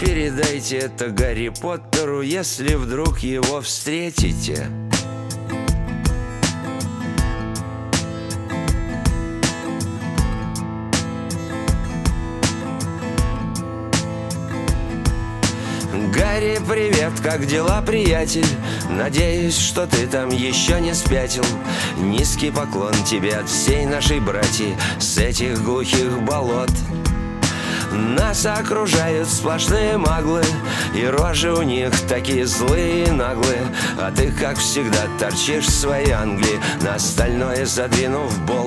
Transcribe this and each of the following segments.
передайте это Гарри Поттеру, если вдруг его встретите. Гарри, привет, как дела, приятель? Надеюсь, что ты там еще не спятил. Низкий поклон тебе от всей нашей братьи с этих глухих болот. Нас окружают сплошные маглы, и рожи у них такие злые и наглые. А ты, как всегда, торчишь в своей Англии, на остальное задвинув болт.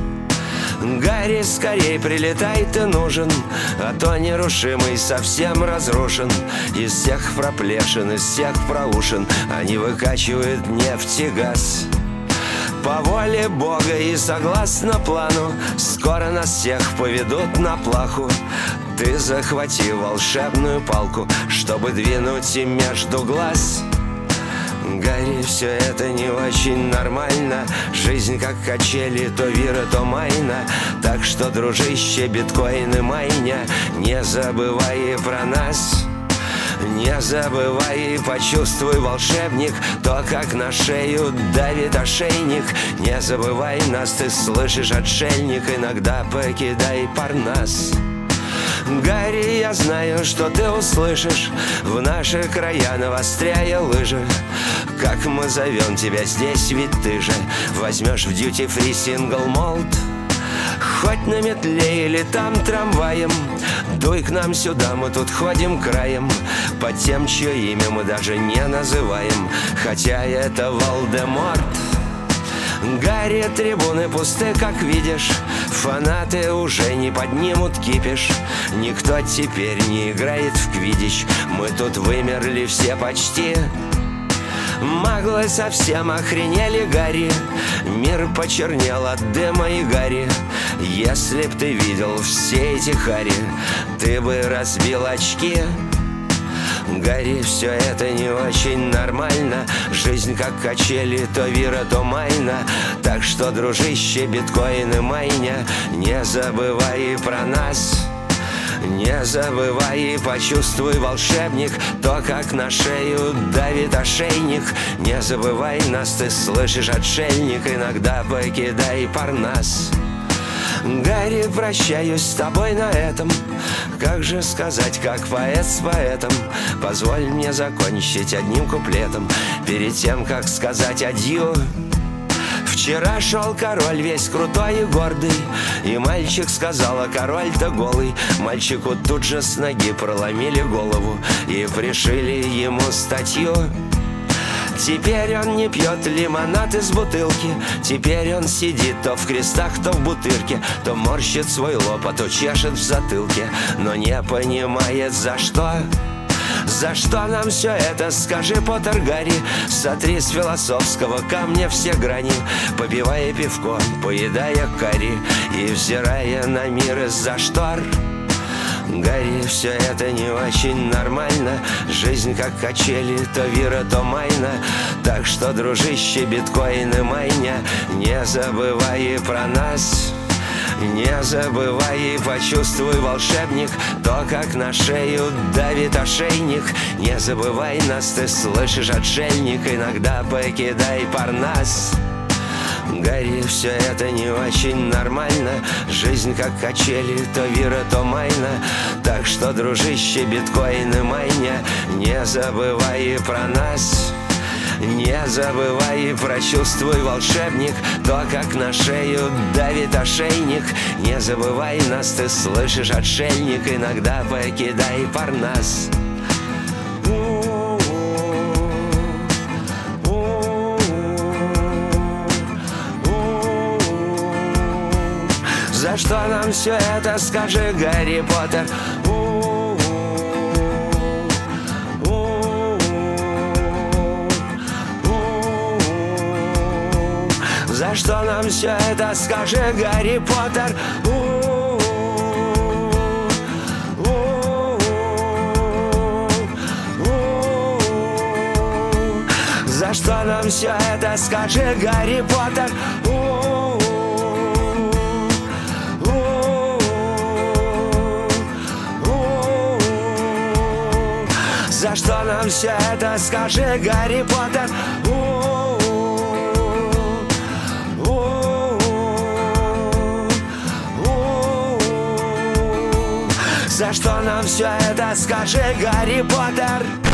Гарри, скорей прилетай, ты нужен, а то нерушимый совсем разрушен. Из всех проплешин, из всех проушин они выкачивают нефть и газ. По воле Бога и согласно плану скоро нас всех поведут на плаху. Ты захвати волшебную палку, чтобы двинуть им между глаз. Гарри, все это не очень нормально. Жизнь как качели, то вира, то майна. Так что, дружище, биткоин и майня, не забывай про нас. Не забывай и почувствуй, волшебник, то, как на шею давит ошейник. Не забывай нас, ты слышишь, отшельник, иногда покидай Парнас. Гарри, я знаю, что ты услышишь в наши края, навостряя лыжи. Как мы зовем тебя здесь, ведь ты же возьмешь в дьюти-фри сингл-молт. Хоть на метле или там трамваем, дуй к нам сюда, мы тут ходим краем. Под тем, чье имя мы даже не называем, хотя это Волдеморт. Гарри, трибуны пусты, как видишь, фанаты уже не поднимут кипиш. Никто теперь не играет в квиддич, мы тут вымерли все почти. Маглы совсем охренели, Гарри, мир почернел от дыма и гари. Если б ты видел все эти хари, ты бы разбил очки. Гарри, все это не очень нормально. Жизнь как качели, то вира, то майна. Так что, дружище, биткоин и майня, не забывай про нас. Не забывай и почувствуй, волшебник, то, как на шею давит ошейник. Не забывай нас, ты слышишь, отшельник, иногда покидай Парнас. Гарри, прощаюсь с тобой на этом. Как же сказать, как поэт с поэтом? Позволь мне закончить одним куплетом перед тем, как сказать адью. Вчера шел король весь крутой и гордый, и мальчик сказал, а король-то голый. Мальчику тут же с ноги проломили голову и пришили ему статью. Теперь он не пьет лимонад из бутылки, теперь он сидит то в крестах, то в бутырке, то морщит свой лоб, а то чешет в затылке, но не понимает за что. За что нам все это, скажи, Поттер Гарри? Сотри с философского камня все грани, попивая пивко, поедая карри и взирая на мир из-за штор. Гарри, все это не очень нормально. Жизнь как качели, то вира, то майна. Так что, дружище, биткоин и майня, не забывай про нас. Не забывай и почувствуй, волшебник, то, как на шею давит ошейник. Не забывай нас, ты слышишь, отшельник, иногда покидай Парнас. Гарри, все это не очень нормально. Жизнь как качели, то вира, то майна. Так что, дружище, биткоин и майня, не забывай про нас. Не забывай и прочувствуй, волшебник, то, как на шею давит ошейник. Не забывай нас, ты слышишь, отшельник, иногда покидай Парнас. За что нам все это, скажи, Гарри Поттер? За что нам все это, скажи, Гарри Поттер? За что нам все это, скажи, Гарри Поттер? За что нам все это, скажи, Гарри Поттер? За что нам все это, скажи, Гарри Поттер?